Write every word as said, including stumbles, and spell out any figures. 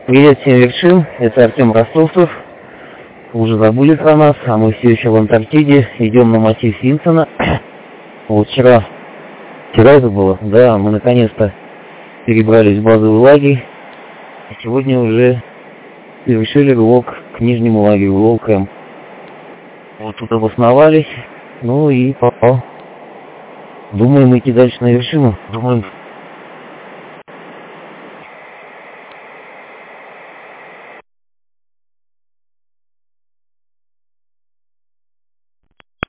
Привет всем вершин, это Артем Ростовцев. Уже забыли про нас, а мы все еще в Антарктиде, идем на массив Симпсона. Вот вчера, вчера это было, да, мы наконец-то перебрались в базовый лагерь. И сегодня уже совершили рывок к нижнему лагерю, Лоу-Кэмп. Вот тут обосновались, ну и попал. Думаем идти дальше на вершину, думаем